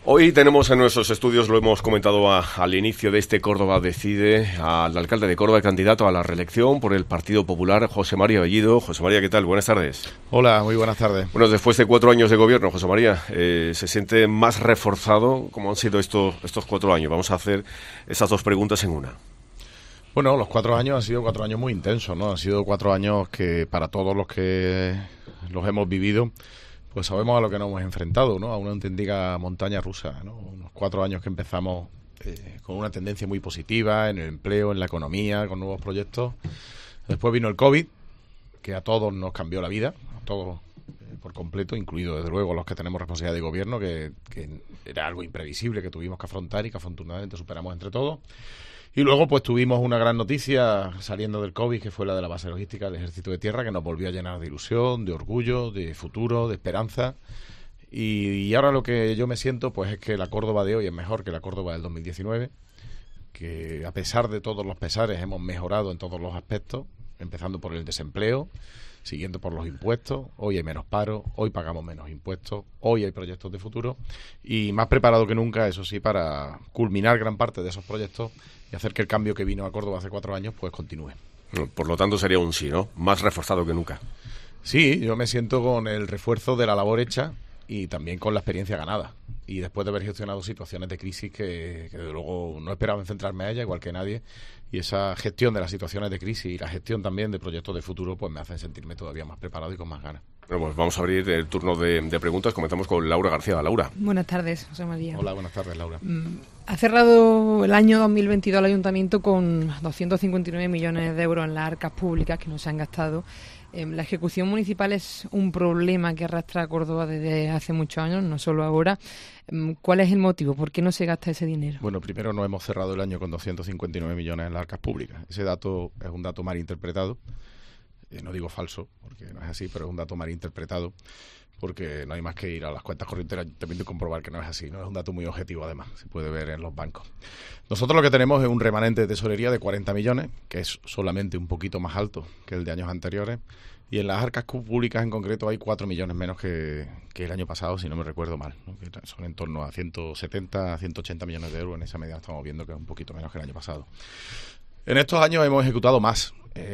Hoy tenemos en nuestros estudios, lo hemos comentado al inicio de este Córdoba Decide, al alcalde de Córdoba, candidato a la reelección por el Partido Popular, José María Bellido. José María, ¿qué tal? Buenas tardes. Hola, muy buenas tardes. Bueno, después de 4 años de gobierno, José María, ¿se siente más reforzado? ¿Cómo han sido estos 4 años? Vamos a hacer esas dos preguntas en una. Bueno, los 4 años han sido 4 años muy intensos, ¿no? Han sido 4 años que para todos los que los hemos vivido, pues sabemos a lo que nos hemos enfrentado, ¿no? A una auténtica montaña rusa, ¿no? Unos 4 años que empezamos con una tendencia muy positiva en el empleo, en la economía, con nuevos proyectos. Después vino el COVID, que a todos nos cambió la vida, a todos por completo, incluido desde luego los que tenemos responsabilidad de gobierno, que era algo imprevisible que tuvimos que afrontar y que afortunadamente superamos entre todos. Y luego pues tuvimos una gran noticia saliendo del COVID, que fue la de la base logística del Ejército de Tierra, que nos volvió a llenar de ilusión, de orgullo, de futuro, de esperanza. Y ahora lo que yo me siento pues es que la Córdoba de hoy es mejor que la Córdoba del 2019, que a pesar de todos los pesares hemos mejorado en todos los aspectos, empezando por el desempleo, siguiendo por los impuestos. Hoy hay menos paro, hoy pagamos menos impuestos, hoy hay proyectos de futuro y más preparado que nunca, eso sí, para culminar gran parte de esos proyectos y hacer que el cambio que vino a Córdoba hace 4 años pues continúe. Por lo tanto sería un sí, ¿no? Más reforzado que nunca. Sí, yo me siento con el refuerzo de la labor hecha y también con la experiencia ganada. Y después de haber gestionado situaciones de crisis que desde luego no esperaba centrarme a ella, igual que nadie, y esa gestión de las situaciones de crisis y la gestión también de proyectos de futuro pues me hacen sentirme todavía más preparado y con más ganas. Bueno, pues vamos a abrir el turno de preguntas. Comenzamos con Laura García. Laura. Buenas tardes, José María. Hola, buenas tardes, Laura. Ha cerrado el año 2022 el Ayuntamiento con 259 millones de euros en las arcas públicas que no se han gastado. La ejecución municipal es un problema que arrastra a Córdoba desde hace muchos años, no solo ahora. ¿Cuál es el motivo? ¿Por qué no se gasta ese dinero? Bueno, primero no hemos cerrado el año con 259 millones en las arcas públicas. Ese dato es un dato mal interpretado. No digo falso, porque no es así, pero es un dato mal interpretado, porque no hay más que ir a las cuentas corrientes del Ayuntamiento y comprobar que no es así, ¿no? Es un dato muy objetivo, además, se puede ver en los bancos. Nosotros lo que tenemos es un remanente de tesorería de 40 millones, que es solamente un poquito más alto que el de años anteriores, y en las arcas públicas en concreto hay 4 millones menos que el año pasado, si no me recuerdo mal, ¿no? Que son en torno a 170 a 180 millones de euros, en esa medida estamos viendo que es un poquito menos que el año pasado. En estos años hemos ejecutado más.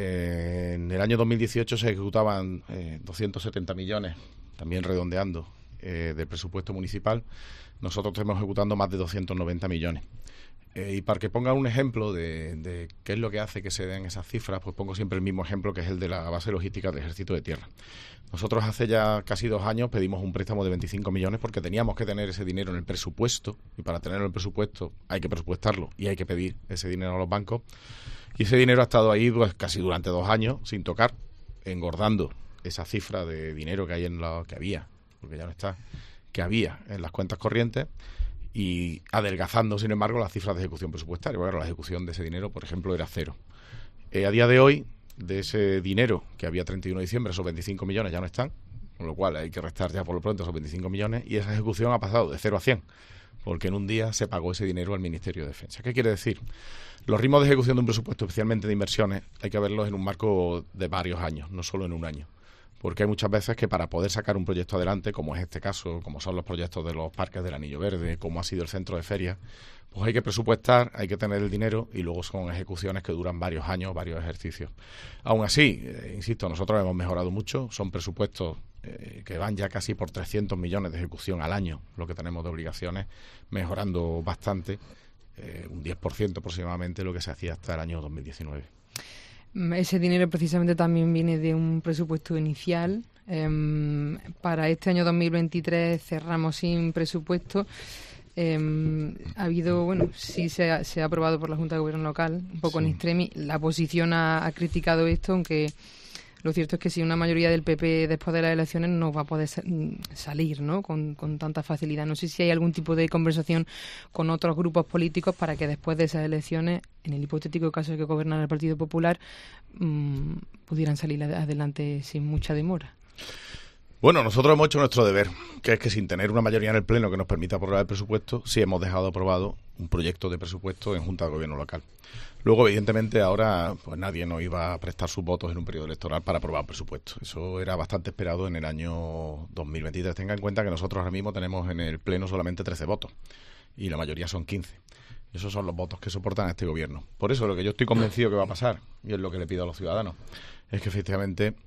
En el año 2018 se ejecutaban 270 millones, también redondeando, del presupuesto municipal. Nosotros estamos ejecutando más de 290 millones. Y para que pongan un ejemplo de qué es lo que hace que se den esas cifras, pues pongo siempre el mismo ejemplo, que es el de la base logística del Ejército de Tierra. Nosotros hace ya casi 2 años pedimos un préstamo de 25 millones porque teníamos que tener ese dinero en el presupuesto, y para tenerlo en el presupuesto hay que presupuestarlo y hay que pedir ese dinero a los bancos. Y ese dinero ha estado ahí pues, casi durante 2 años sin tocar, engordando esa cifra de dinero que hay en lo que había, porque ya no está, que había en las cuentas corrientes, y adelgazando, sin embargo, las cifras de ejecución presupuestaria. Bueno, la ejecución de ese dinero, por ejemplo, era 0. A día de hoy, de ese dinero que había 31 de diciembre, esos 25 millones ya no están, con lo cual hay que restar ya por lo pronto esos 25 millones, y esa ejecución ha pasado de 0 a 100, porque en un día se pagó ese dinero al Ministerio de Defensa. ¿Qué quiere decir? Los ritmos de ejecución de un presupuesto, especialmente de inversiones, hay que verlos en un marco de varios años, no solo en un año. Porque hay muchas veces que para poder sacar un proyecto adelante, como es este caso, como son los proyectos de los parques del Anillo Verde, como ha sido el centro de ferias, pues hay que presupuestar, hay que tener el dinero y luego son ejecuciones que duran varios años, varios ejercicios. Aún así, insisto, nosotros hemos mejorado mucho, son presupuestos que van ya casi por 300 millones de ejecución al año, lo que tenemos de obligaciones, mejorando bastante, un 10% aproximadamente lo que se hacía hasta el año 2019. Ese dinero precisamente también viene de un presupuesto inicial. Para este año 2023 cerramos sin presupuesto. Ha habido, bueno, sí se ha aprobado por la Junta de Gobierno Local, un poco sí. En extremis. La oposición ha criticado esto, aunque lo cierto es que si una mayoría del PP después de las elecciones no va a poder salir, ¿no? con tanta facilidad. No sé si hay algún tipo de conversación con otros grupos políticos para que después de esas elecciones, en el hipotético caso de que gobernara el Partido Popular, pudieran salir adelante sin mucha demora. Bueno, nosotros hemos hecho nuestro deber, que es que sin tener una mayoría en el Pleno que nos permita aprobar el presupuesto, sí hemos dejado aprobado un proyecto de presupuesto en Junta de Gobierno local. Luego, evidentemente, ahora pues nadie nos iba a prestar sus votos en un periodo electoral para aprobar el presupuesto. Eso era bastante esperado en el año 2023. Tenga en cuenta que nosotros ahora mismo tenemos en el Pleno solamente 13 votos y la mayoría son 15. Esos son los votos que soportan a este gobierno. Por eso lo que yo estoy convencido que va a pasar, y es lo que le pido a los ciudadanos, es que efectivamente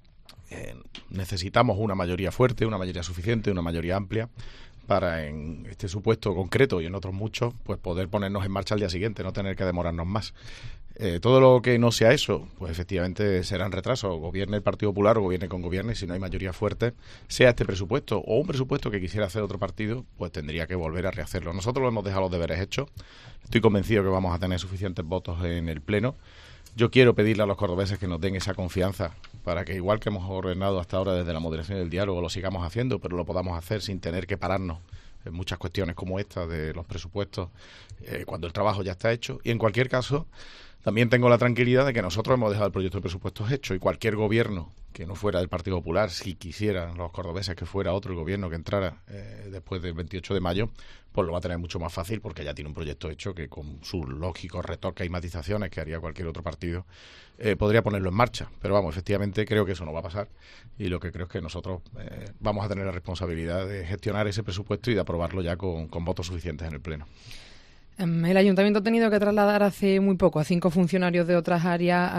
necesitamos una mayoría fuerte, una mayoría suficiente, una mayoría amplia para en este supuesto concreto y en otros muchos pues poder ponernos en marcha al día siguiente, no tener que demorarnos más. Todo lo que no sea eso, pues efectivamente será en retraso, gobierne el Partido Popular o gobierne con gobierno, y si no hay mayoría fuerte, sea este presupuesto o un presupuesto que quisiera hacer otro partido, pues tendría que volver a rehacerlo. Nosotros hemos dejado los deberes hechos, estoy convencido que vamos a tener suficientes votos en el Pleno. Yo quiero pedirle a los cordobeses que nos den esa confianza para que, igual que hemos ordenado hasta ahora desde la moderación del diálogo, lo sigamos haciendo, pero lo podamos hacer sin tener que pararnos en muchas cuestiones como esta de los presupuestos cuando el trabajo ya está hecho. Y en cualquier caso, también tengo la tranquilidad de que nosotros hemos dejado el proyecto de presupuestos hecho, y cualquier gobierno que no fuera del Partido Popular, si quisieran los cordobeses que fuera otro gobierno que entrara después del 28 de mayo, pues lo va a tener mucho más fácil porque ya tiene un proyecto hecho que con sus lógicos retoques y matizaciones que haría cualquier otro partido podría ponerlo en marcha. Pero vamos, efectivamente creo que eso no va a pasar, y lo que creo es que nosotros vamos a tener la responsabilidad de gestionar ese presupuesto y de aprobarlo ya con votos suficientes en el Pleno. El Ayuntamiento ha tenido que trasladar hace muy poco a 5 funcionarios de otras áreas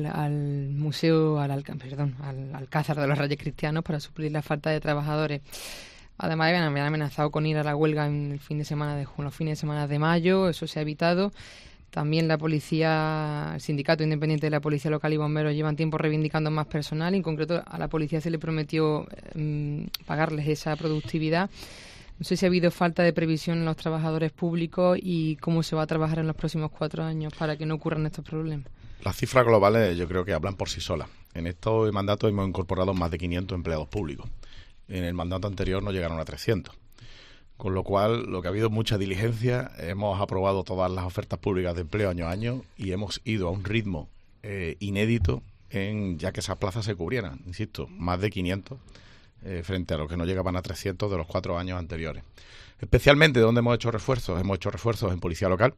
al museo, al Alcázar de los Reyes Cristianos para suplir la falta de trabajadores. Además, me han amenazado con ir a la huelga en los fines de semana de mayo. Eso se ha evitado. También la policía, el Sindicato Independiente de la Policía Local y Bomberos llevan tiempo reivindicando más personal. En concreto, a la policía se le prometió pagarles esa productividad. No sé si ha habido falta de previsión en los trabajadores públicos y cómo se va a trabajar en los próximos 4 años para que no ocurran estos problemas. Las cifras globales yo creo que hablan por sí solas. En estos mandatos hemos incorporado más de 500 empleados públicos. En el mandato anterior no llegaron a 300. Con lo cual, lo que ha habido mucha diligencia, hemos aprobado todas las ofertas públicas de empleo año a año y hemos ido a un ritmo inédito ya que esas plazas se cubrieran. Insisto, más de 500. Frente a los que no llegaban a 300 de los 4 años anteriores. Especialmente, ¿dónde hemos hecho refuerzos? Hemos hecho refuerzos en policía local,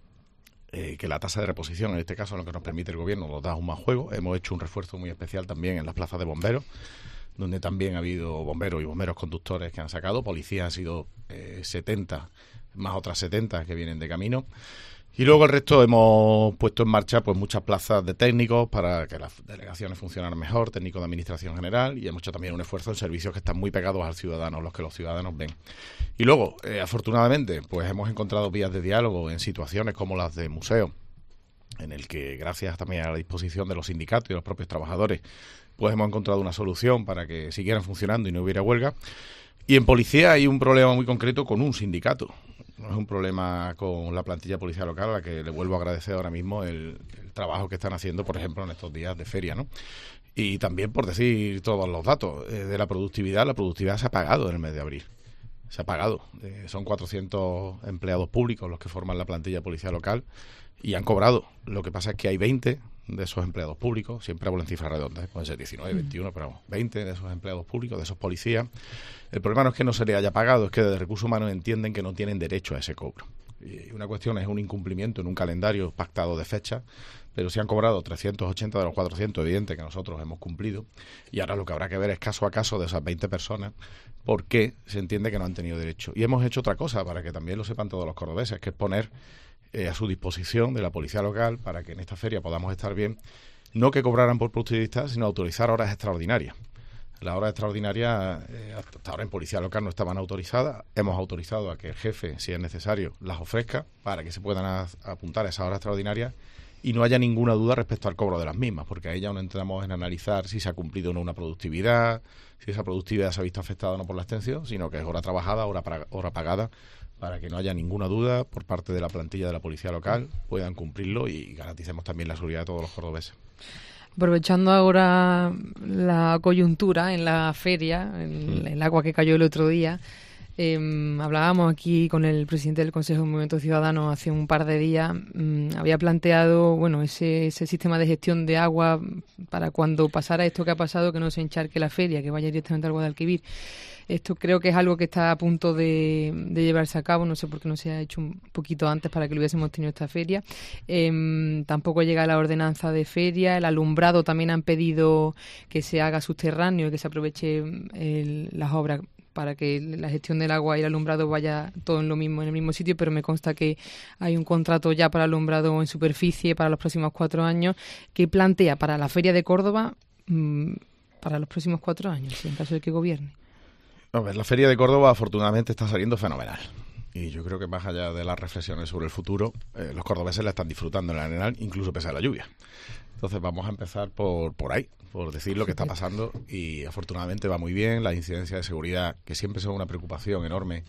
que la tasa de reposición, en este caso, lo que nos permite el gobierno, nos da un más juego. Hemos hecho un refuerzo muy especial también en las plazas de bomberos, donde también ha habido bomberos y bomberos conductores que han sacado. Policía han sido 70, más otras 70 que vienen de camino. Y luego el resto hemos puesto en marcha pues muchas plazas de técnicos para que las delegaciones funcionaran mejor, técnicos de administración general, y hemos hecho también un esfuerzo en servicios que están muy pegados al ciudadano, los que los ciudadanos ven. Y luego, afortunadamente, pues hemos encontrado vías de diálogo en situaciones como las de museo, en el que gracias también a la disposición de los sindicatos y los propios trabajadores, pues hemos encontrado una solución para que siguieran funcionando y no hubiera huelga. Y en policía hay un problema muy concreto con un sindicato. No es un problema con la plantilla policial local, a la que le vuelvo a agradecer ahora mismo el trabajo que están haciendo, por ejemplo, en estos días de feria, ¿no? Y también, por decir todos los datos de la productividad se ha pagado en el mes de abril. Se ha pagado. Son 400 empleados públicos los que forman la plantilla policial local y han cobrado. Lo que pasa es que hay 20 de esos empleados públicos, siempre hablo en cifras redondas, pueden ser 19, 21, pero 20 de esos empleados públicos, de esos policías. El problema no es que no se les haya pagado, es que desde Recursos Humanos entienden que no tienen derecho a ese cobro. Y una cuestión es un incumplimiento en un calendario pactado de fecha, pero si han cobrado 380 de los 400, evidente que nosotros hemos cumplido, y ahora lo que habrá que ver es caso a caso de esas 20 personas, por qué se entiende que no han tenido derecho. Y hemos hecho otra cosa, para que también lo sepan todos los cordobeses, que es poner a su disposición de la policía local para que en esta feria podamos estar bien, no que cobraran por productividad, sino autorizar horas extraordinarias. Las horas extraordinarias hasta ahora en policía local no estaban autorizadas. Hemos autorizado a que el jefe, si es necesario, las ofrezca para que se puedan apuntar a esas horas extraordinarias y no haya ninguna duda respecto al cobro de las mismas, porque ahí ya no entramos en analizar si se ha cumplido o no una productividad, si esa productividad se ha visto afectada o no por la extensión, sino que es hora trabajada, hora pagada, para que no haya ninguna duda por parte de la plantilla de la policía local, puedan cumplirlo y garanticemos también la seguridad de todos los cordobeses. Aprovechando ahora la coyuntura en la feria, el agua que cayó el otro día, Hablábamos aquí con el presidente del Consejo de Movimiento Ciudadano hace un par de días. Había planteado, bueno, ese sistema de gestión de agua para cuando pasara esto que ha pasado, que no se encharque la feria, que vaya directamente al Guadalquivir. Esto creo que es algo que está a punto de llevarse a cabo. No sé por qué no se ha hecho un poquito antes para que lo hubiésemos tenido esta feria. Tampoco llega la ordenanza de feria. El alumbrado también han pedido que se haga subterráneo y que se aproveche las obras para que la gestión del agua y el alumbrado vaya todo en el mismo sitio, pero me consta que hay un contrato ya para alumbrado en superficie para los próximos 4 años que plantea para la Feria de Córdoba para los próximos 4 años, en caso de que gobierne. A ver, la Feria de Córdoba afortunadamente está saliendo fenomenal. Y yo creo que más allá de las reflexiones sobre el futuro, los cordobeses la están disfrutando en el Arenal, incluso pese a la lluvia. Entonces vamos a empezar por ahí, por decir lo que está pasando, y afortunadamente va muy bien. La incidencia de seguridad, que siempre son una preocupación enorme,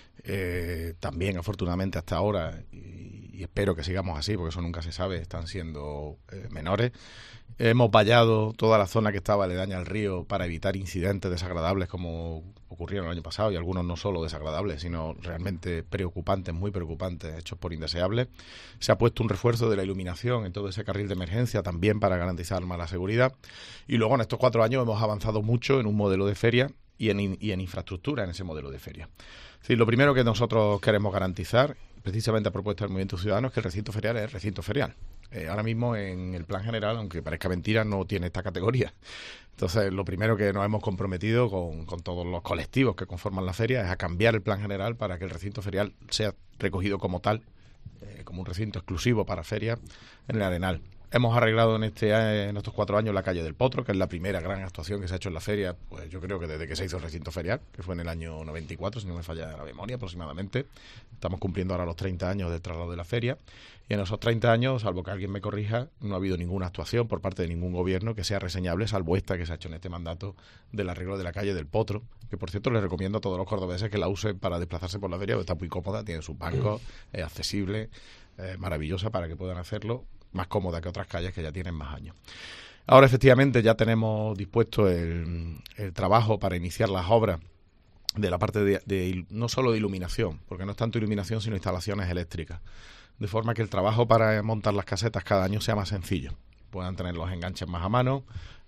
también afortunadamente hasta ahora, y espero que sigamos así, porque eso nunca se sabe, están siendo menores. Hemos vallado toda la zona que estaba aledaña al río para evitar incidentes desagradables como ocurrieron el año pasado, y algunos no solo desagradables, sino realmente preocupantes, muy preocupantes, hechos por indeseables. Se ha puesto un refuerzo de la iluminación en todo ese carril de emergencia también para garantizar más la seguridad. Y luego en estos 4 años hemos avanzado mucho en un modelo de feria y en infraestructura en ese modelo de feria. Es decir, lo primero que nosotros queremos garantizar, precisamente a propuesta del Movimiento Ciudadano, es que el recinto ferial es el recinto ferial. Ahora mismo en el plan general, aunque parezca mentira, no tiene esta categoría. Entonces, lo primero que nos hemos comprometido con todos los colectivos que conforman la feria es a cambiar el plan general para que el recinto ferial sea recogido como tal, como un recinto exclusivo para ferias en el Arenal. Hemos arreglado en estos 4 años la calle del Potro, que es la primera gran actuación que se ha hecho en la feria, pues yo creo que desde que se hizo el recinto ferial, que fue en el año 94, si no me falla la memoria aproximadamente. Estamos cumpliendo ahora los 30 años del traslado de la feria, y en esos 30 años, salvo que alguien me corrija, no ha habido ninguna actuación por parte de ningún gobierno que sea reseñable, salvo esta que se ha hecho en este mandato del arreglo de la calle del Potro, que por cierto les recomiendo a todos los cordobeses que la usen para desplazarse por la feria, porque está muy cómoda, tiene sus bancos, es accesible, maravillosa para que puedan hacerlo, más cómoda que otras calles que ya tienen más años. Ahora efectivamente ya tenemos dispuesto el trabajo para iniciar las obras de la parte de no solo de iluminación, porque no es tanto iluminación sino instalaciones eléctricas, de forma que el trabajo para montar las casetas cada año sea más sencillo, puedan tener los enganches más a mano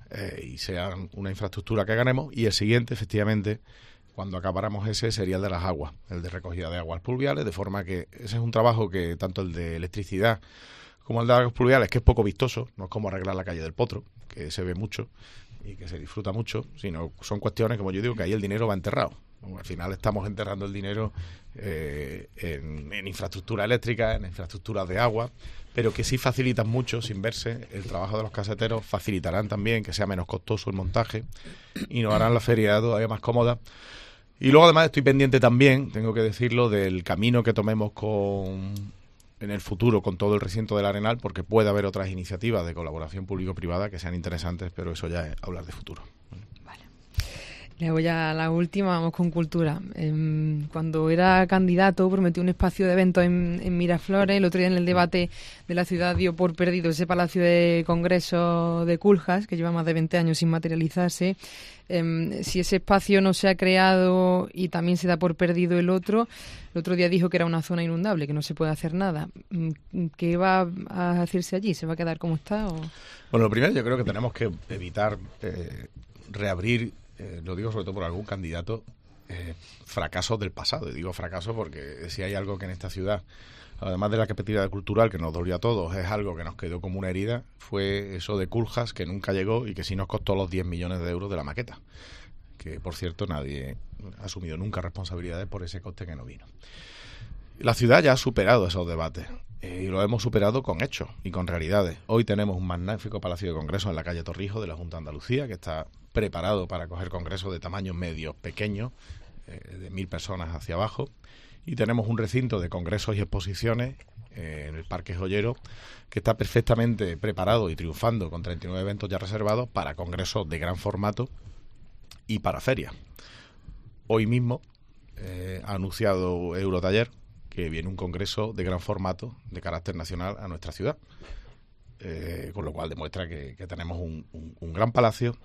y sea una infraestructura que ganemos. Y el siguiente, efectivamente, cuando acabáramos ese, sería el de las aguas, el de recogida de aguas pluviales, de forma que ese es un trabajo que tanto el de electricidad como el de aguas pluviales, que es poco vistoso, no es como arreglar la calle del Potro, que se ve mucho y que se disfruta mucho, sino son cuestiones, como yo digo, que ahí el dinero va enterrado. Al final estamos enterrando el dinero en infraestructura eléctrica, en infraestructuras de agua, pero que sí facilitan mucho, sin verse, el trabajo de los caseteros, facilitarán también que sea menos costoso el montaje y nos harán la feria todavía más cómoda. Y luego además estoy pendiente también, tengo que decirlo, del camino que tomemos en el futuro con todo el recinto del Arenal, porque puede haber otras iniciativas de colaboración público-privada que sean interesantes, pero eso ya es hablar de futuro. Vale. Le voy a la última, vamos con cultura. Cuando era candidato prometió un espacio de eventos en Miraflores. El otro día en el debate de la ciudad dio por perdido ese palacio de congreso de Culjas, que lleva más de 20 años sin materializarse. Si ese espacio no se ha creado y también se da por perdido el otro día dijo que era una zona inundable, que no se puede hacer nada. ¿Qué va a hacerse allí? ¿Se va a quedar como está? ¿O? Bueno, lo primero yo creo que tenemos que evitar reabrir, lo digo sobre todo por algún candidato, fracasos del pasado. Y digo fracasos porque si hay algo que en esta ciudad, además de la capitalidad cultural que nos dolió a todos, es algo que nos quedó como una herida, fue eso de Culjas, que nunca llegó y que sí nos costó los 10 millones de euros de la maqueta, que por cierto nadie ha asumido nunca responsabilidades por ese coste que no vino. La ciudad ya ha superado esos debates y lo hemos superado con hechos y con realidades. Hoy tenemos un magnífico palacio de congresos en la calle Torrijos de la Junta de Andalucía, que está preparado para acoger congresos de tamaños medios, pequeños, de 1000 personas hacia abajo. Y tenemos un recinto de congresos y exposiciones en el Parque Joyero que está perfectamente preparado y triunfando con 39 eventos ya reservados para congresos de gran formato y para ferias. Hoy mismo ha anunciado Eurotaller que viene un congreso de gran formato de carácter nacional a nuestra ciudad, con lo cual demuestra que tenemos un gran palacio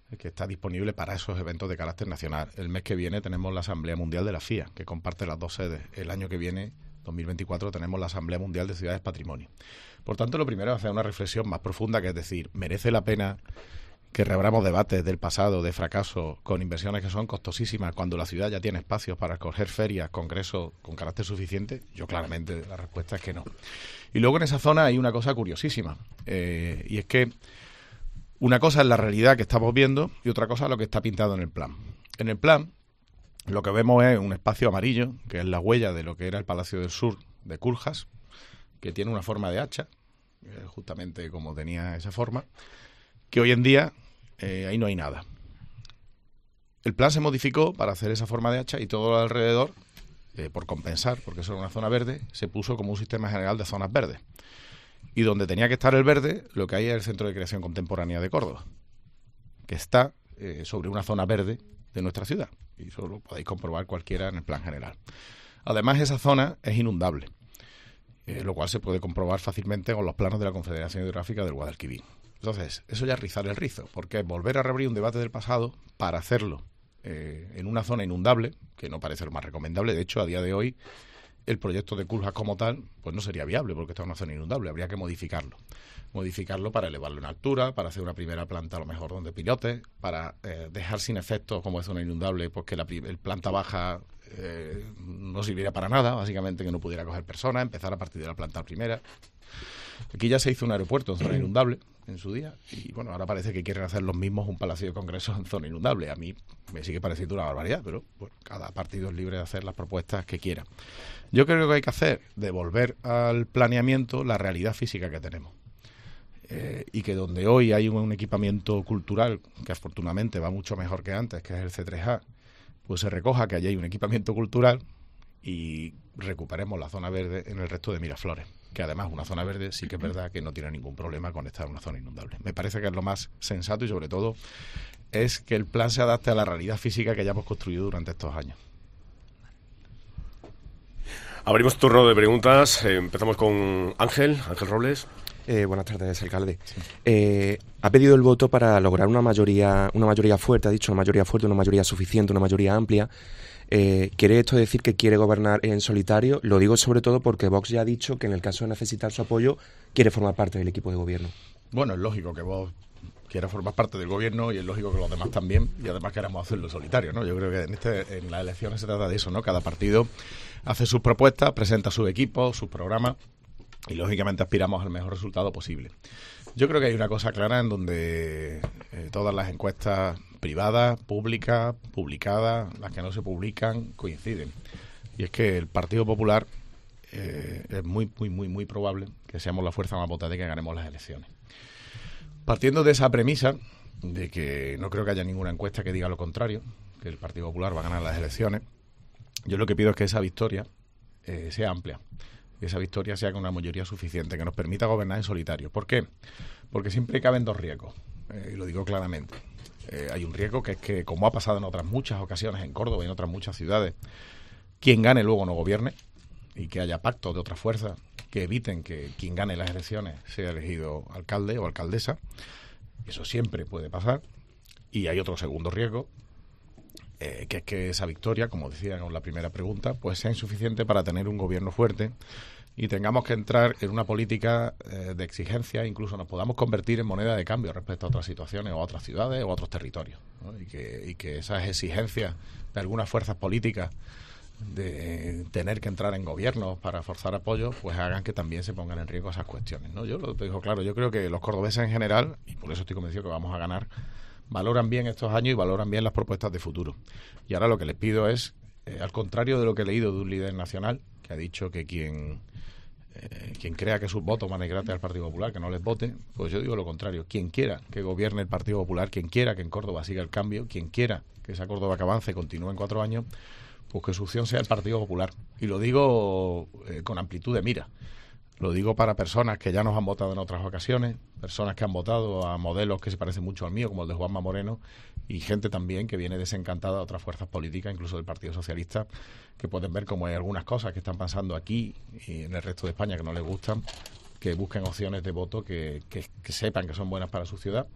que está disponible para esos eventos de carácter nacional. El mes que viene tenemos la Asamblea Mundial de la FIA, que comparte las dos sedes. El año que viene, 2024, tenemos la Asamblea Mundial de Ciudades Patrimonio. Por tanto, lo primero es hacer una reflexión más profunda, que es decir, ¿merece la pena que reabramos debates del pasado, de fracaso, con inversiones que son costosísimas, cuando la ciudad ya tiene espacios para acoger ferias, congresos con carácter suficiente? Yo claramente la respuesta es que no. Y luego en esa zona hay una cosa curiosísima, y es que una cosa es la realidad que estamos viendo y otra cosa es lo que está pintado en el plan. En el plan lo que vemos es un espacio amarillo, que es la huella de lo que era el Palacio del Sur de Culjas, que tiene una forma de hacha, justamente como tenía esa forma, que hoy en día ahí no hay nada. El plan se modificó para hacer esa forma de hacha y todo alrededor, por compensar, porque eso era una zona verde, se puso como un sistema general de zonas verdes. Y donde tenía que estar el verde, lo que hay es el Centro de Creación Contemporánea de Córdoba, que está sobre una zona verde de nuestra ciudad. Y eso lo podéis comprobar cualquiera en el plan general. Además, esa zona es inundable, lo cual se puede comprobar fácilmente con los planos de la Confederación Hidrográfica del Guadalquivir. Entonces, eso ya es rizar el rizo, porque es volver a reabrir un debate del pasado para hacerlo en una zona inundable, que no parece lo más recomendable. De hecho, a día de hoy, el proyecto de Culjas como tal, pues no sería viable, porque está en una zona inundable. Habría que modificarlo. Modificarlo para elevarlo en altura, para hacer una primera planta a lo mejor donde pilotes, para dejar sin efectos, como es zona inundable, pues que el planta baja no sirviera para nada, básicamente que no pudiera coger personas, empezar a partir de la planta primera. Aquí ya se hizo un aeropuerto en zona inundable en su día y bueno, ahora parece que quieren hacer los mismos un palacio de congresos en zona inundable. A mí me sigue pareciendo una barbaridad, pero bueno, cada partido es libre de hacer las propuestas que quiera. Yo creo que hay que hacer, devolver al planeamiento la realidad física que tenemos. Y que donde hoy hay un equipamiento cultural que afortunadamente va mucho mejor que antes, que es el C3A, pues se recoja que allí hay un equipamiento cultural y recuperemos la zona verde en el resto de Miraflores, que además una zona verde sí que es verdad que no tiene ningún problema con estar en una zona inundable. Me parece que es lo más sensato y sobre todo es que el plan se adapte a la realidad física que hayamos construido durante estos años. Abrimos turno de preguntas. Empezamos con Ángel Robles. Buenas tardes, alcalde. Sí. Ha pedido el voto para lograr una mayoría fuerte, ha dicho una mayoría fuerte, una mayoría suficiente, una mayoría amplia. ¿Quiere esto decir que quiere gobernar en solitario? Lo digo sobre todo porque Vox ya ha dicho que en el caso de necesitar su apoyo quiere formar parte del equipo de gobierno. Bueno, es lógico que Vox quiera formar parte del gobierno y es lógico que los demás también, y además queramos hacerlo en solitario, ¿no? Yo creo que en las elecciones se trata de eso, ¿no? Cada partido hace sus propuestas, presenta su equipo, sus programas y lógicamente aspiramos al mejor resultado posible. Yo creo que hay una cosa clara en donde todas las encuestas privadas, públicas, publicadas, las que no se publican, coinciden. Y es que el Partido Popular es muy probable que seamos la fuerza más votada y que ganemos las elecciones. Partiendo de esa premisa, de que no creo que haya ninguna encuesta que diga lo contrario, que el Partido Popular va a ganar las elecciones, yo lo que pido es que esa victoria sea amplia. Que esa victoria sea con una mayoría suficiente, que nos permita gobernar en solitario. ¿Por qué? Porque siempre caben dos riesgos, y lo digo claramente. Hay un riesgo que es que, como ha pasado en otras muchas ocasiones en Córdoba y en otras muchas ciudades, quien gane luego no gobierne y que haya pactos de otras fuerzas que eviten que quien gane las elecciones sea elegido alcalde o alcaldesa. Eso siempre puede pasar. Y hay otro segundo riesgo, que es que esa victoria, como decía en la primera pregunta, pues sea insuficiente para tener un gobierno fuerte y tengamos que entrar en una política de exigencia, incluso nos podamos convertir en moneda de cambio respecto a otras situaciones o a otras ciudades o a otros territorios, ¿no? Y que esas exigencias de algunas fuerzas políticas de tener que entrar en gobiernos para forzar apoyo, pues hagan que también se pongan en riesgo esas cuestiones, ¿no? Yo lo digo claro, yo creo que los cordobeses en general, y por eso estoy convencido que vamos a ganar, valoran bien estos años y valoran bien las propuestas de futuro. Y ahora lo que les pido es, al contrario de lo que he leído de un líder nacional, que ha dicho que quien crea que sus votos van a ir gratis al Partido Popular, que no les vote, pues yo digo lo contrario. Quien quiera que gobierne el Partido Popular, quien quiera que en Córdoba siga el cambio, quien quiera que esa Córdoba que avance continúe en 4 años, pues que su opción sea el Partido Popular. Y lo digo con amplitud de mira. Lo digo para personas que ya nos han votado en otras ocasiones, personas que han votado a modelos que se parecen mucho al mío, como el de Juanma Moreno, y gente también que viene desencantada de otras fuerzas políticas, incluso del Partido Socialista, que pueden ver como hay algunas cosas que están pasando aquí y en el resto de España que no les gustan, que busquen opciones de voto que sepan que son buenas para su ciudad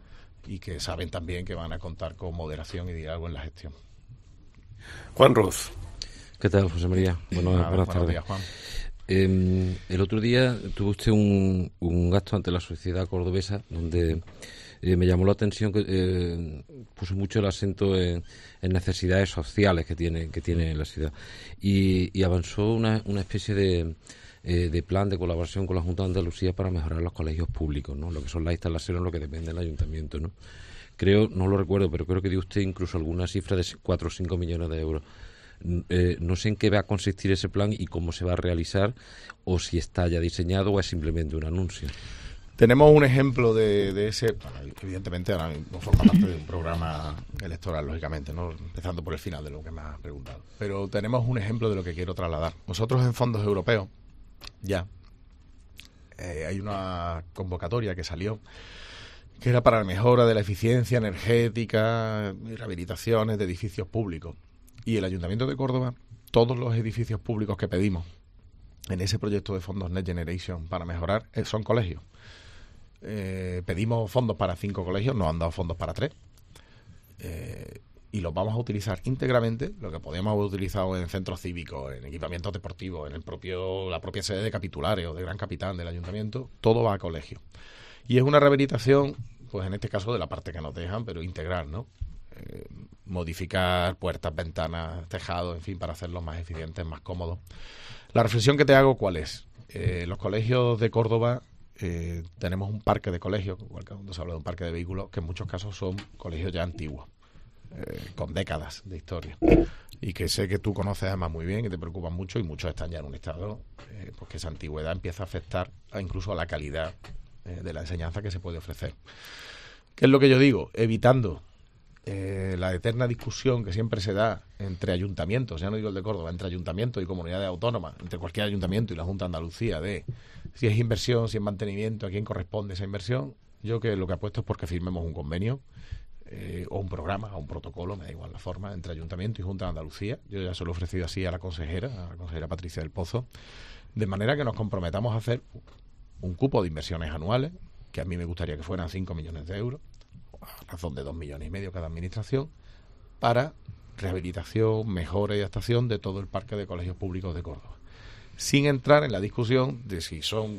y que saben también que van a contar con moderación y diálogo en la gestión. Juan Ruz. ¿Qué tal, José María? Buenas tardes. Buenos días, Juan. El otro día tuvo usted un gasto ante la sociedad cordobesa donde me llamó la atención que puso mucho el acento en necesidades sociales que tiene la ciudad y avanzó una especie de plan de colaboración con la Junta de Andalucía para mejorar los colegios públicos, ¿no? Lo que son las instalaciones, lo que depende del ayuntamiento, ¿no? Creo, no lo recuerdo, pero creo que dio usted incluso alguna cifra de 4 o 5 millones de euros. No sé en qué va a consistir ese plan y cómo se va a realizar, o si está ya diseñado o es simplemente un anuncio. Tenemos un ejemplo de ese, bueno, evidentemente ahora mismo forma parte de un programa electoral, lógicamente, ¿no? Empezando por el final de lo que me has preguntado. Pero tenemos un ejemplo de lo que quiero trasladar. Nosotros en fondos europeos, ya, hay una convocatoria que salió, que era para la mejora de la eficiencia energética y rehabilitaciones de edificios públicos. Y el Ayuntamiento de Córdoba, todos los edificios públicos que pedimos en ese proyecto de fondos Next Generation para mejorar son colegios. Pedimos fondos para 5 colegios, nos han dado fondos para 3. Y los vamos a utilizar íntegramente, lo que podíamos haber utilizado en centros cívicos, en equipamientos deportivos, en la propia sede de capitulares o de Gran Capitán del Ayuntamiento, todo va a colegios. Y es una rehabilitación, pues en este caso de la parte que nos dejan, pero integral, ¿no? Modificar puertas, ventanas, tejados, en fin, para hacerlos más eficientes, más cómodos. La reflexión que te hago, ¿cuál es? Los colegios de Córdoba, tenemos un parque de colegios, igual que cuando se habla de un parque de vehículos, que en muchos casos son colegios ya antiguos, con décadas de historia, y que sé que tú conoces además muy bien y te preocupan mucho, y muchos están ya en un estado pues que esa antigüedad empieza a afectar incluso a la calidad de la enseñanza que se puede ofrecer. ¿Qué es lo que yo digo? Evitando la eterna discusión que siempre se da entre ayuntamientos, ya no digo el de Córdoba, entre ayuntamientos y comunidades autónomas, entre cualquier ayuntamiento y la Junta de Andalucía, de si es inversión, si es mantenimiento, a quién corresponde esa inversión. Yo que lo que apuesto es porque firmemos un convenio o un programa, o un protocolo, me da igual la forma, entre ayuntamiento y Junta de Andalucía. Yo ya se lo he ofrecido así a la consejera Patricia del Pozo, de manera que nos comprometamos a hacer un cupo de inversiones anuales, que a mí me gustaría que fueran 5 millones de euros, a razón de 2,5 millones cada administración, para rehabilitación, mejora y adaptación de todo el parque de colegios públicos de Córdoba, sin entrar en la discusión de si son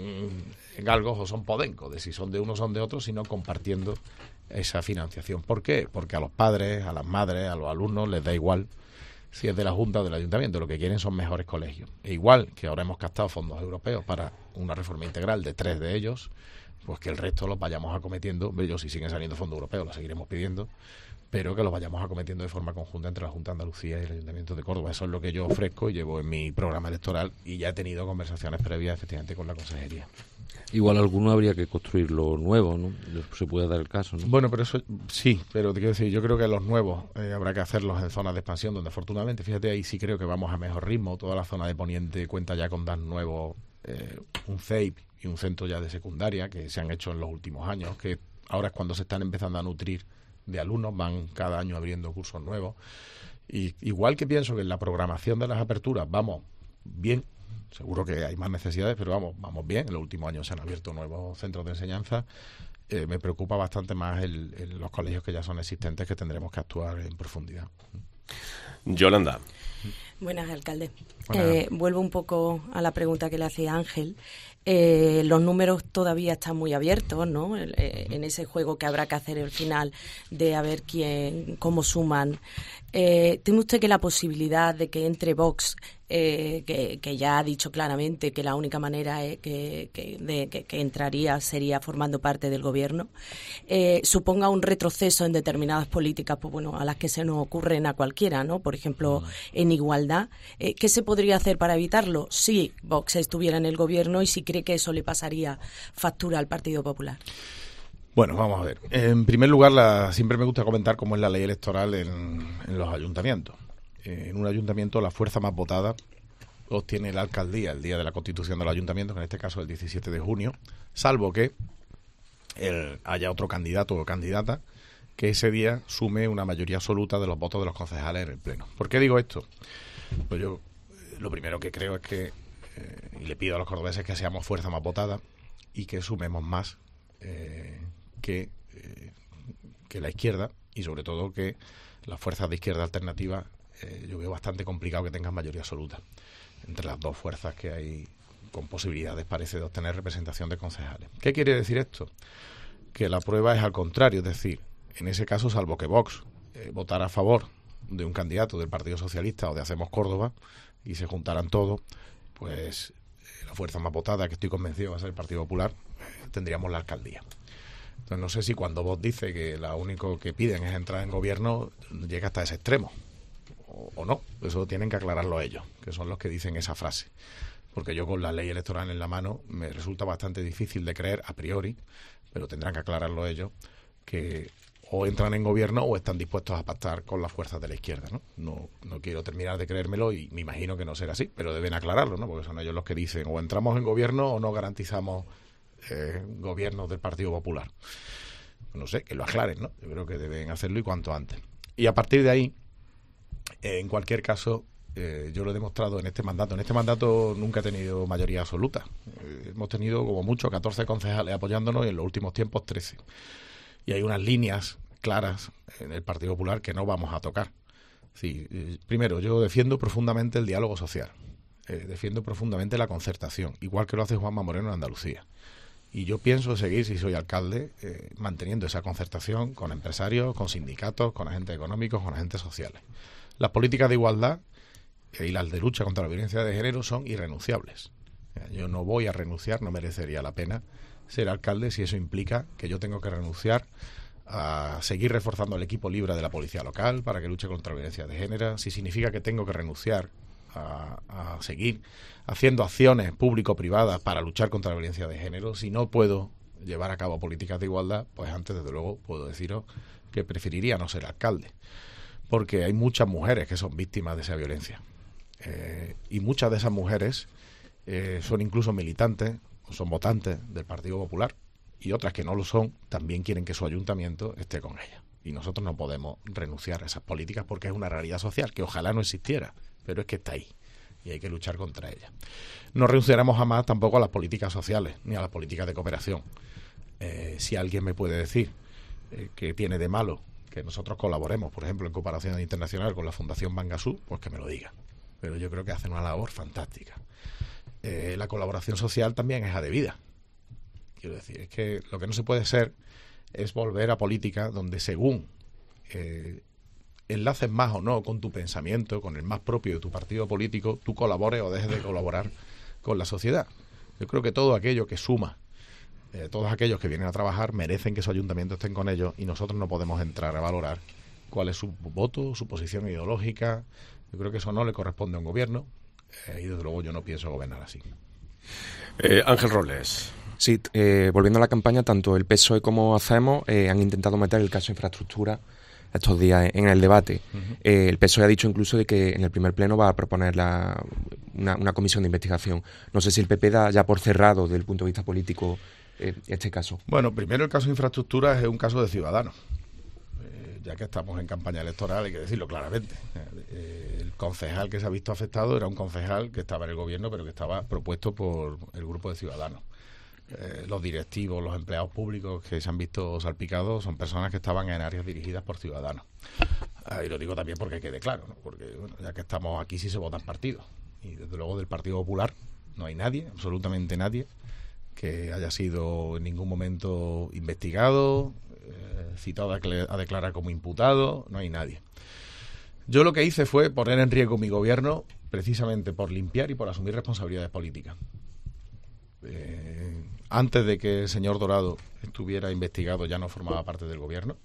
galgos o son podencos, de si son de uno o son de otro, sino compartiendo esa financiación. ¿Por qué? Porque a los padres, a las madres, a los alumnos les da igual si es de la Junta o del Ayuntamiento, lo que quieren son mejores colegios. E igual que ahora hemos captado fondos europeos para una reforma integral de 3 de ellos, pues que el resto los vayamos acometiendo. Ellos, si siguen saliendo fondos europeos, los seguiremos pidiendo, pero que los vayamos acometiendo de forma conjunta entre la Junta de Andalucía y el Ayuntamiento de Córdoba. Eso es lo que yo ofrezco y llevo en mi programa electoral, y ya he tenido conversaciones previas, efectivamente, con la consejería. Igual alguno habría que construirlo nuevo, ¿no? Se puede dar el caso, ¿no? Bueno, pero eso sí, pero te quiero decir, yo creo que los nuevos habrá que hacerlos en zonas de expansión, donde afortunadamente, fíjate, ahí sí creo que vamos a mejor ritmo. Toda la zona de Poniente cuenta ya con DAS nuevos, un CEIP y un centro ya de secundaria que se han hecho en los últimos años, que ahora es cuando se están empezando a nutrir de alumnos, van cada año abriendo cursos nuevos. Y igual que pienso que en la programación de las aperturas vamos bien, seguro que hay más necesidades, pero vamos bien. En los últimos años se han abierto nuevos centros de enseñanza. Me preocupa bastante más los colegios que ya son existentes, que tendremos que actuar en profundidad. Yolanda. Buenas, alcalde. Buenas. Vuelvo un poco a la pregunta que le hacía Ángel. Los números todavía están muy abiertos, ¿no? En ese juego que habrá que hacer al final de a ver cómo suman. ¿Tiene usted que la posibilidad de que entre Vox, que ya ha dicho claramente que la única manera que entraría sería formando parte del gobierno, suponga un retroceso en determinadas políticas, pues bueno, a las que se nos ocurren a cualquiera, ¿no? Por ejemplo, en igualdad, ¿qué se podría hacer para evitarlo si Vox estuviera en el gobierno y si cree que eso le pasaría factura al Partido Popular? Bueno, vamos a ver. En primer lugar, siempre me gusta comentar cómo es la ley electoral en los ayuntamientos. En un ayuntamiento, la fuerza más votada obtiene la alcaldía el día de la constitución del ayuntamiento, que en este caso el 17 de junio, salvo que haya otro candidato o candidata que ese día sume una mayoría absoluta de los votos de los concejales en el pleno. ¿Por qué digo esto? Pues yo lo primero que creo es que, y le pido a los cordobeses, que seamos fuerza más votada y que sumemos más que la izquierda, y sobre todo que las fuerzas de izquierda alternativa yo veo bastante complicado que tengan mayoría absoluta entre las dos fuerzas que hay con posibilidades, parece, de obtener representación de concejales. ¿Qué quiere decir esto? Que la prueba es al contrario, es decir, en ese caso, salvo que Vox votara a favor de un candidato del Partido Socialista o de Hacemos Córdoba y se juntaran todos, pues la fuerza más votada, que estoy convencido va a ser el Partido Popular, tendríamos la alcaldía. Entonces no sé si cuando Vox dice que lo único que piden es entrar en gobierno, llega hasta ese extremo o no. Eso tienen que aclararlo ellos, que son los que dicen esa frase. Porque yo con la ley electoral en la mano me resulta bastante difícil de creer a priori, pero tendrán que aclararlo ellos, que o entran en gobierno o están dispuestos a pactar con las fuerzas de la izquierda, ¿no? No quiero terminar de creérmelo y me imagino que no será así, pero deben aclararlo, ¿no? Porque son ellos los que dicen o entramos en gobierno o no garantizamos gobiernos del Partido Popular. No sé, que lo aclaren, ¿no? Yo creo que deben hacerlo y cuanto antes. Y a partir de ahí, en cualquier caso, yo lo he demostrado en este mandato. En este mandato nunca he tenido mayoría absoluta. Hemos tenido como mucho 14 concejales apoyándonos y en los últimos tiempos 13. Y hay unas líneas claras en el Partido Popular que no vamos a tocar. Sí, primero, yo defiendo profundamente el diálogo social. Defiendo profundamente la concertación, igual que lo hace Juanma Moreno en Andalucía. Y yo pienso seguir, si soy alcalde, manteniendo esa concertación con empresarios, con sindicatos, con agentes económicos, con agentes sociales. Las políticas de igualdad y las de lucha contra la violencia de género son irrenunciables. Yo no voy a renunciar, no merecería la pena ser alcalde si eso implica que yo tengo que renunciar a seguir reforzando el equipo libre de la policía local para que luche contra la violencia de género, si significa que tengo que renunciar a seguir haciendo acciones público-privadas para luchar contra la violencia de género, si no puedo llevar a cabo políticas de igualdad, pues antes, desde luego, puedo deciros que preferiría no ser alcalde, porque hay muchas mujeres que son víctimas de esa violencia. Y muchas de esas mujeres son incluso militantes o son votantes del Partido Popular, y otras que no lo son también quieren que su ayuntamiento esté con ellas. Y nosotros no podemos renunciar a esas políticas porque es una realidad social que ojalá no existiera, pero es que está ahí y hay que luchar contra ella. No renunciaremos jamás tampoco a las políticas sociales ni a las políticas de cooperación. Si alguien me puede decir que tiene de malo que nosotros colaboremos, por ejemplo, en cooperación internacional con la Fundación Bangasú, pues que me lo diga. Pero yo creo que hacen una labor fantástica. La colaboración social también es adebida. Quiero decir, es que lo que no se puede ser es volver a políticas donde según enlaces más o no con tu pensamiento, con el más propio de tu partido político, tú colabores o dejes de colaborar con la sociedad. Yo creo que todo aquello que suma, todos aquellos que vienen a trabajar merecen que su ayuntamiento estén con ellos y nosotros no podemos entrar a valorar cuál es su voto, su posición ideológica. Yo creo que eso no le corresponde a un gobierno y desde luego yo no pienso gobernar así. Ángel Robles. Sí, volviendo a la campaña, tanto el PSOE como Hacemos han intentado meter el caso de infraestructura estos días en el debate. Uh-huh. El PSOE ha dicho incluso de que en el primer pleno va a proponer una comisión de investigación. No sé si el PP da ya por cerrado desde el punto de vista político este caso. Bueno, primero el caso de infraestructura es un caso de Ciudadanos. Ya que estamos en campaña electoral, hay que decirlo claramente. El concejal que se ha visto afectado era un concejal que estaba en el gobierno, pero que estaba propuesto por el grupo de Ciudadanos. Los directivos, los empleados públicos que se han visto salpicados son personas que estaban en áreas dirigidas por Ciudadanos. Y lo digo también porque quede claro, ¿no? Porque bueno, ya que estamos aquí sí se votan partidos. Y desde luego del Partido Popular no hay nadie, absolutamente nadie, que haya sido en ningún momento investigado, citado a declarar como imputado, no hay nadie. Yo lo que hice fue poner en riesgo mi gobierno precisamente por limpiar y por asumir responsabilidades políticas. Antes de que el señor Dorado estuviera investigado ya no formaba parte del gobierno.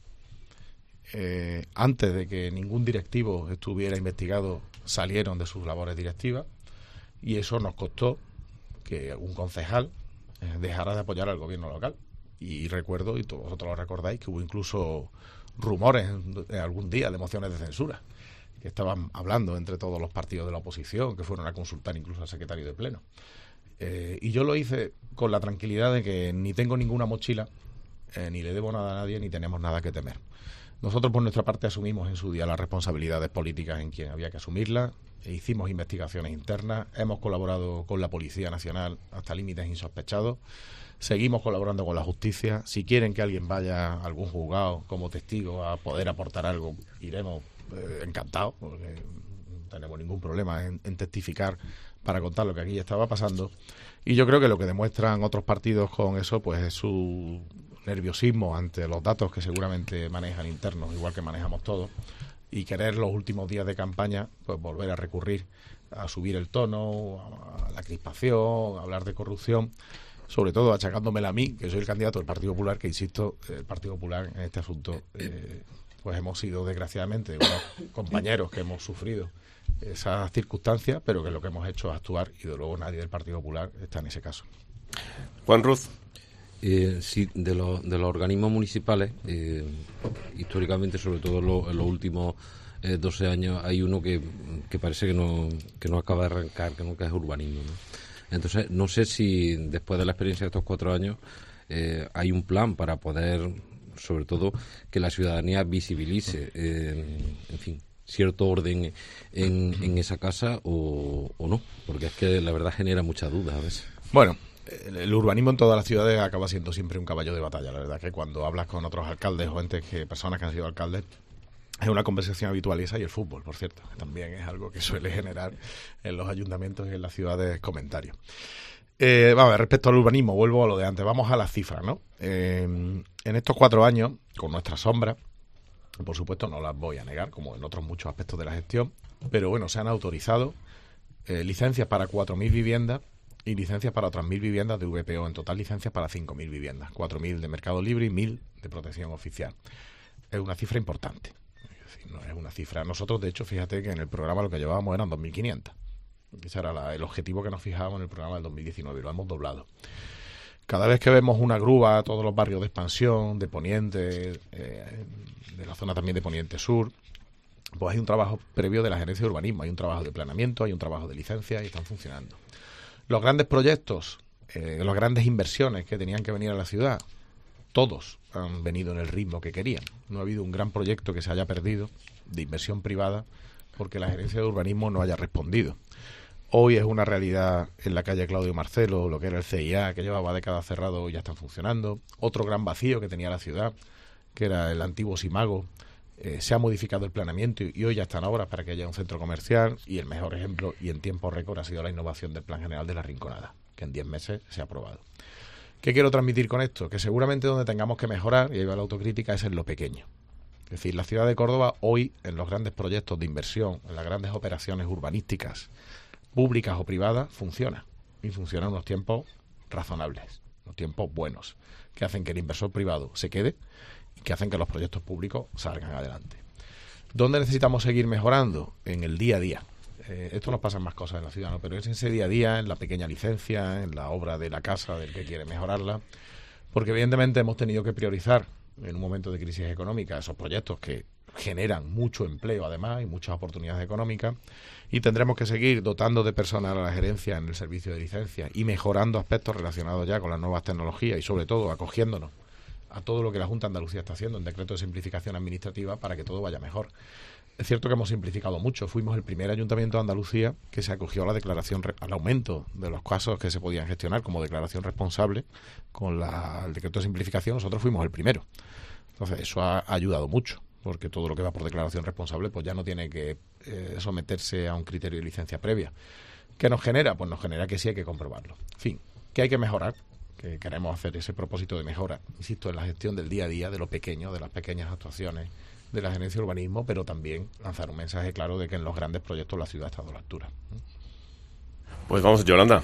Antes de que ningún directivo estuviera investigado salieron de sus labores directivas y eso nos costó que un concejal dejara de apoyar al gobierno local. Y recuerdo, y todos vosotros lo recordáis, que hubo incluso rumores en algún día de mociones de censura que estaban hablando entre todos los partidos de la oposición, que fueron a consultar incluso al secretario de Pleno. Y yo lo hice con la tranquilidad de que ni tengo ninguna mochila, ni le debo nada a nadie, ni tenemos nada que temer. Nosotros, por nuestra parte, asumimos en su día las responsabilidades políticas en quien había que asumirlas, e hicimos investigaciones internas, hemos colaborado con la Policía Nacional hasta límites insospechados, seguimos colaborando con la justicia. Si quieren que alguien vaya a algún juzgado como testigo a poder aportar algo, iremos encantados, porque no tenemos ningún problema en testificar para contar lo que aquí estaba pasando. Y yo creo que lo que demuestran otros partidos con eso, pues es su nerviosismo ante los datos que seguramente manejan internos, igual que manejamos todos, y querer los últimos días de campaña pues volver a recurrir a subir el tono, a la crispación, a hablar de corrupción, sobre todo achacándomela a mí, que soy el candidato del Partido Popular, que insisto, el Partido Popular en este asunto pues hemos sido desgraciadamente unos compañeros que hemos sufrido esas circunstancias, pero que lo que hemos hecho es actuar, y de luego nadie del Partido Popular está en ese caso. Juan Ruz. Sí, de los organismos municipales, históricamente, sobre todo en los últimos 12 años, hay uno que parece que no acaba de arrancar, que es urbanismo, ¿no? Entonces, no sé si después de la experiencia de estos 4 años hay un plan para poder, sobre todo, que la ciudadanía visibilice, en fin, cierto orden en esa casa o no, porque es que la verdad genera muchas dudas a veces. Bueno, el urbanismo en todas las ciudades acaba siendo siempre un caballo de batalla. La verdad que cuando hablas con otros alcaldes o personas que han sido alcaldes, es una conversación habitual, y esa y el fútbol, por cierto, que también es algo que suele generar en los ayuntamientos y en las ciudades comentarios. Vamos a ver, respecto al urbanismo, vuelvo a lo de antes, vamos a las cifras, ¿no? En estos 4 años, con nuestras sombras, por supuesto no las voy a negar, como en otros muchos aspectos de la gestión, pero bueno, se han autorizado licencias para 4.000 viviendas y licencias para otras 1.000 viviendas de VPO, en total licencias para 5.000 viviendas, 4.000 de mercado libre y 1.000 de protección oficial. Es una cifra importante, es decir, no es una cifra. Nosotros, de hecho, fíjate que en el programa lo que llevábamos eran 2.500. Ese era el objetivo que nos fijábamos en el programa del 2019, y lo hemos doblado. Cada vez que vemos una grúa a todos los barrios de expansión, de Poniente, de la zona también de Poniente Sur, pues hay un trabajo previo de la Gerencia de Urbanismo, hay un trabajo de planeamiento, hay un trabajo de licencia, y están funcionando. Los grandes proyectos, las grandes inversiones que tenían que venir a la ciudad, todos han venido en el ritmo que querían. No ha habido un gran proyecto que se haya perdido de inversión privada porque la Gerencia de Urbanismo no haya respondido. Hoy es una realidad en la calle Claudio Marcelo, lo que era el CIA, que llevaba décadas cerrado, ya están funcionando. Otro gran vacío que tenía la ciudad, que era el antiguo Simago, se ha modificado el planeamiento y hoy ya están obras para que haya un centro comercial, y el mejor ejemplo, y en tiempo récord, ha sido la innovación del Plan General de la Rinconada, que en 10 meses se ha aprobado. ¿Qué quiero transmitir con esto? Que seguramente donde tengamos que mejorar, y ahí va la autocrítica, es en lo pequeño. Es decir, la ciudad de Córdoba hoy, en los grandes proyectos de inversión, en las grandes operaciones urbanísticas, públicas o privadas, funciona. Y funciona en unos tiempos razonables, unos tiempos buenos, que hacen que el inversor privado se quede y que hacen que los proyectos públicos salgan adelante. ¿Dónde necesitamos seguir mejorando? En el día a día. Esto nos pasa en más cosas en la ciudad, ¿no? Pero es en ese día a día, en la pequeña licencia, en la obra de la casa del que quiere mejorarla, porque evidentemente hemos tenido que priorizar en un momento de crisis económica esos proyectos que generan mucho empleo además y muchas oportunidades económicas, y tendremos que seguir dotando de personal a la gerencia en el servicio de licencia y mejorando aspectos relacionados ya con las nuevas tecnologías y sobre todo acogiéndonos a todo lo que la Junta de Andalucía está haciendo en decreto de simplificación administrativa para que todo vaya mejor. Es cierto que hemos simplificado mucho. Fuimos el primer ayuntamiento de Andalucía que se acogió a la declaración, al aumento de los casos que se podían gestionar como declaración responsable con el decreto de simplificación. Nosotros fuimos el primero. Entonces eso ha ayudado mucho, porque todo lo que va por declaración responsable pues ya no tiene que someterse a un criterio de licencia previa. ¿Qué nos genera? Pues nos genera que sí hay que comprobarlo. En fin, que hay que mejorar, que queremos hacer ese propósito de mejora, insisto, en la gestión del día a día, de lo pequeño, de las pequeñas actuaciones de la Gerencia de Urbanismo, pero también lanzar un mensaje claro de que en los grandes proyectos la ciudad está a la altura. Pues vamos, Yolanda.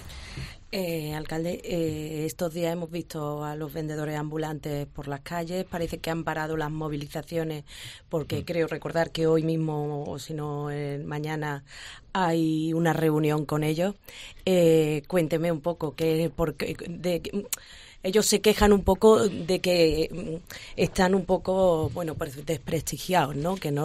Alcalde, estos días hemos visto a los vendedores ambulantes por las calles. Parece que han parado las movilizaciones porque creo recordar que hoy mismo, o si no mañana, hay una reunión con ellos. Cuénteme un poco ellos se quejan un poco de que están un poco, bueno, pues desprestigiados, ¿no? Que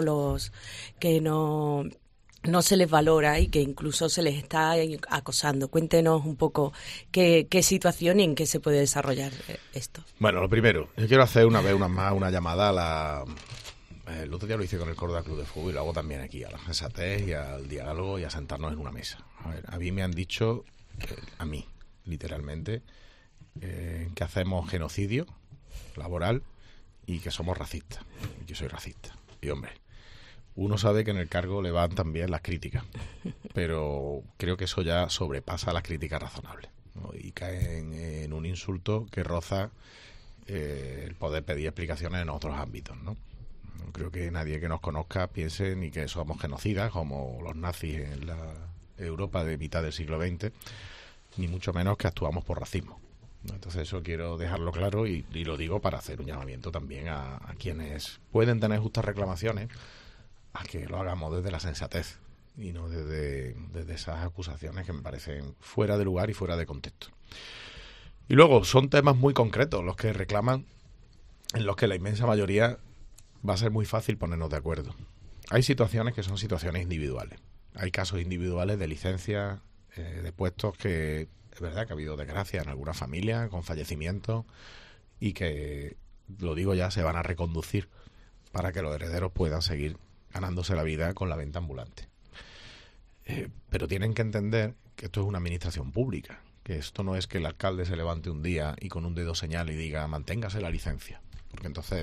no se les valora y que incluso se les está acosando. Cuéntenos un poco qué situación y en qué se puede desarrollar esto. Bueno, lo primero, yo quiero hacer una llamada El otro día lo hice con el Córdoba Club de Fútbol y lo hago también aquí, a la sensatez y al diálogo y a sentarnos en una mesa. A ver, a mí me han dicho, a mí, literalmente, que hacemos genocidio laboral y que somos racistas. Yo soy racista. Y hombre, uno sabe que en el cargo le van también las críticas, pero creo que eso ya sobrepasa las críticas razonables, ¿no? Y cae en un insulto que roza el poder pedir explicaciones en otros ámbitos, ¿no? No creo que nadie que nos conozca piense ni que somos genocidas como los nazis en la Europa de mitad del siglo XX, ni mucho menos que actuamos por racismo. Entonces eso quiero dejarlo claro y lo digo para hacer un llamamiento también a quienes pueden tener justas reclamaciones, a que lo hagamos desde la sensatez y no desde esas acusaciones que me parecen fuera de lugar y fuera de contexto. Y luego son temas muy concretos los que reclaman, en los que la inmensa mayoría va a ser muy fácil ponernos de acuerdo. Hay situaciones que son situaciones individuales. Hay casos individuales de licencias, de puestos que es verdad que ha habido desgracia en algunas familias con fallecimientos y que, lo digo ya, se van a reconducir para que los herederos puedan seguir ganándose la vida con la venta ambulante. Pero tienen que entender que esto es una administración pública, que esto no es que el alcalde se levante un día y con un dedo señale y diga manténgase la licencia, porque entonces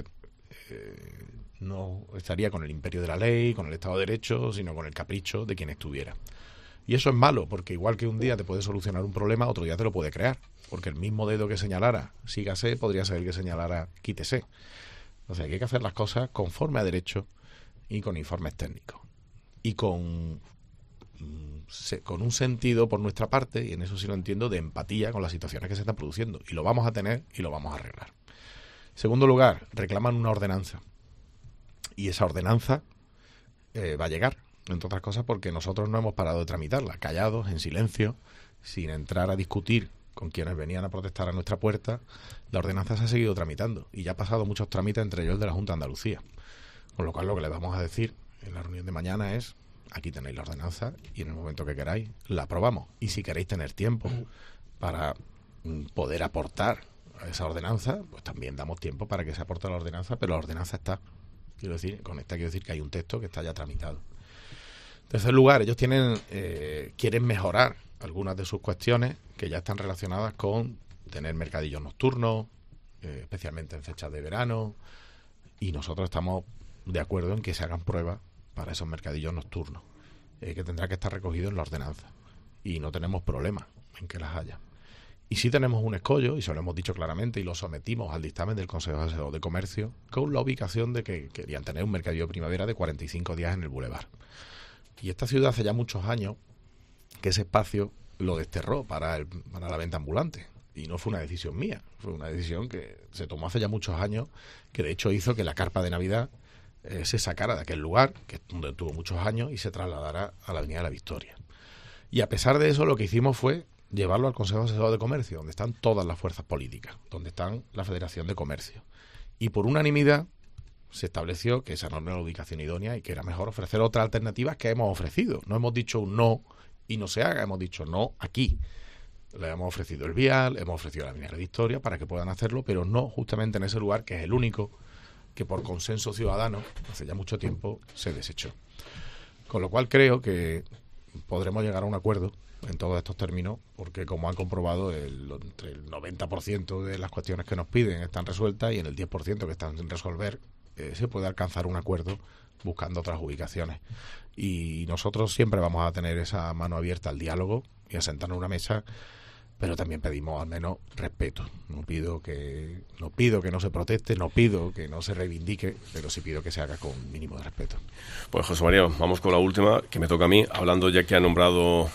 no estaría con el imperio de la ley, con el Estado de Derecho, sino con el capricho de quien estuviera. Y eso es malo, porque igual que un día te puede solucionar un problema, otro día te lo puede crear, porque el mismo dedo que señalara sígase podría ser el que señalara quítese. O sea, que hay que hacer las cosas conforme a derecho y con informes técnicos y con un sentido por nuestra parte, y en eso sí lo entiendo, de empatía con las situaciones que se están produciendo, y lo vamos a tener y lo vamos a arreglar. En segundo lugar, reclaman una ordenanza, y esa ordenanza va a llegar, entre otras cosas porque nosotros no hemos parado de tramitarla, callados, en silencio, sin entrar a discutir con quienes venían a protestar a nuestra puerta. La ordenanza se ha seguido tramitando y ya ha pasado muchos trámites, entre ellos el de la Junta de Andalucía. Con lo cual lo que les vamos a decir en la reunión de mañana es: aquí tenéis la ordenanza y en el momento que queráis la aprobamos. Y si queréis tener tiempo para poder aportar a esa ordenanza, pues también damos tiempo para que se aporte la ordenanza, pero la ordenanza está. Quiero decir que hay un texto que está ya tramitado. En tercer lugar, ellos quieren mejorar algunas de sus cuestiones que ya están relacionadas con tener mercadillos nocturnos, especialmente en fechas de verano, y nosotros estamos de acuerdo en que se hagan pruebas para esos mercadillos nocturnos, que tendrá que estar recogido en la ordenanza, y no tenemos problema en que las haya. Y sí tenemos un escollo, y se lo hemos dicho claramente, y lo sometimos al dictamen del Consejo Asesor de Comercio, con la ubicación de que querían tener un mercadillo de primavera de 45 días en el Boulevard. Y esta ciudad hace ya muchos años que ese espacio lo desterró para la venta ambulante. Y no fue una decisión mía, fue una decisión que se tomó hace ya muchos años, que de hecho hizo que la carpa de Navidad se sacara de aquel lugar, que es donde tuvo muchos años, y se trasladara a la Avenida de la Victoria. Y a pesar de eso, lo que hicimos fue llevarlo al Consejo Asesor de Comercio, donde están todas las fuerzas políticas, donde están la Federación de Comercio. Y por unanimidad se estableció que esa no era la ubicación idónea y que era mejor ofrecer otras alternativas que hemos ofrecido. No hemos dicho un no y no se haga, hemos dicho no aquí. Le hemos ofrecido el vial, hemos ofrecido la Avenida de la Victoria para que puedan hacerlo, pero no justamente en ese lugar, que es el único que por consenso ciudadano hace ya mucho tiempo se desechó. Con lo cual creo que podremos llegar a un acuerdo en todos estos términos, porque como han comprobado, entre el 90% de las cuestiones que nos piden están resueltas, y en el 10% que están sin resolver se puede alcanzar un acuerdo buscando otras ubicaciones. Y nosotros siempre vamos a tener esa mano abierta al diálogo y a sentarnos en una mesa, pero también pedimos al menos respeto. No pido que no se proteste, no pido que no se reivindique, pero sí pido que se haga con mínimo de respeto. Pues José María, vamos con la última, que me toca a mí, hablando ya que ha nombrado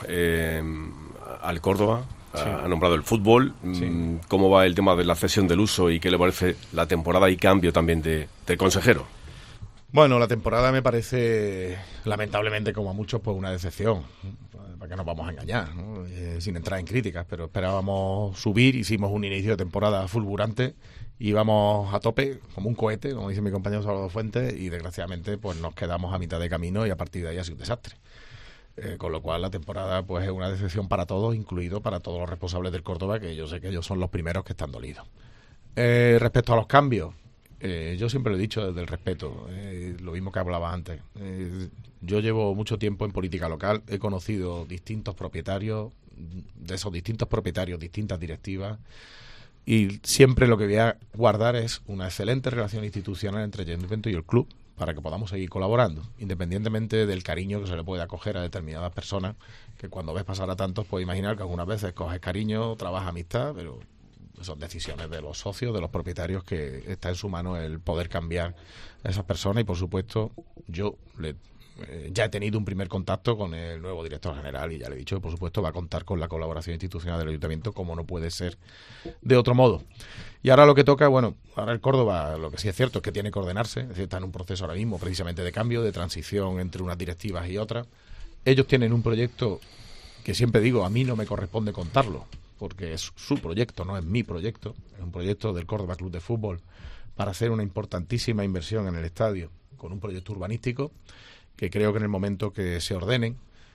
al Córdoba, sí, ha nombrado el fútbol. Sí. ¿Cómo va el tema de la cesión del uso y qué le parece la temporada y cambio también del consejero? Bueno, la temporada me parece, lamentablemente, como a muchos, pues una decepción. ¿Para qué nos vamos a engañar, ¿no? Sin entrar en críticas, pero esperábamos subir, hicimos un inicio de temporada fulgurante, íbamos a tope, como un cohete, como dice mi compañero Salvador Fuentes, y desgraciadamente pues nos quedamos a mitad de camino y a partir de ahí ha sido un desastre. Con lo cual la temporada pues es una decepción para todos, incluido para todos los responsables del Córdoba, que yo sé que ellos son los primeros que están dolidos. Respecto a los cambios, Yo siempre lo he dicho desde el respeto, lo mismo que hablaba antes. Yo llevo mucho tiempo en política local, he conocido distintos propietarios, de esos distintos propietarios, distintas directivas, y siempre lo que voy a guardar es una excelente relación institucional entre el ayuntamiento y el club para que podamos seguir colaborando, independientemente del cariño que se le puede acoger a determinadas personas, que cuando ves pasar a tantos puedes imaginar que algunas veces coges cariño, trabajas amistad, pero son decisiones de los socios, de los propietarios, que está en su mano el poder cambiar a esas personas. Y por supuesto yo ya he tenido un primer contacto con el nuevo director general y ya le he dicho que por supuesto va a contar con la colaboración institucional del ayuntamiento, como no puede ser de otro modo. Y ahora lo que toca, bueno, ahora el Córdoba, lo que sí es cierto es que tiene que ordenarse, es decir, está en un proceso ahora mismo precisamente de cambio, de transición entre unas directivas y otras. Ellos tienen un proyecto que siempre digo, a mí no me corresponde contarlo, porque es su proyecto, no es mi proyecto, es un proyecto del Córdoba Club de Fútbol para hacer una importantísima inversión en el estadio, con un proyecto urbanístico que creo que en el momento que se ordenen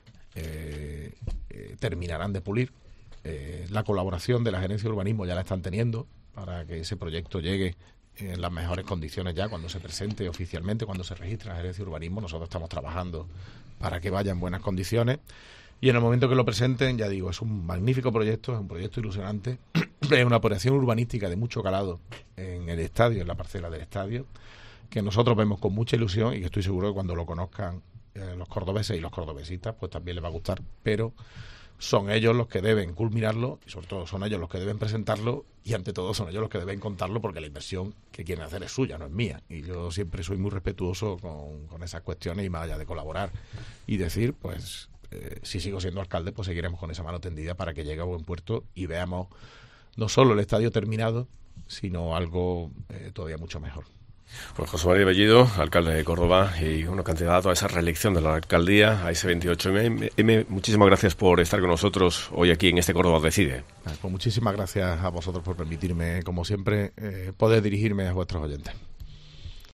terminarán de pulir. La colaboración de la gerencia de urbanismo ya la están teniendo para que ese proyecto llegue en las mejores condiciones ya cuando se presente oficialmente, cuando se registre la gerencia de urbanismo. Nosotros estamos trabajando para que vaya en buenas condiciones. Y en el momento que lo presenten, ya digo, es un magnífico proyecto, es un proyecto ilusionante, es una operación urbanística de mucho calado en el estadio, en la parcela del estadio, que nosotros vemos con mucha ilusión y que estoy seguro que cuando lo conozcan los cordobeses y los cordobesitas, pues también les va a gustar, pero son ellos los que deben culminarlo y sobre todo son ellos los que deben presentarlo y ante todo son ellos los que deben contarlo, porque la inversión que quieren hacer es suya, no es mía, y yo siempre soy muy respetuoso con esas cuestiones, y más allá de colaborar y decir, pues si sigo siendo alcalde, pues seguiremos con esa mano tendida para que llegue a buen puerto y veamos no solo el estadio terminado, sino algo todavía mucho mejor. Pues José María Bellido, alcalde de Córdoba y candidato a esa reelección de la alcaldía, a ese 28M. Muchísimas gracias por estar con nosotros hoy aquí en este Córdoba Decide. Pues muchísimas gracias a vosotros por permitirme, como siempre, poder dirigirme a vuestros oyentes.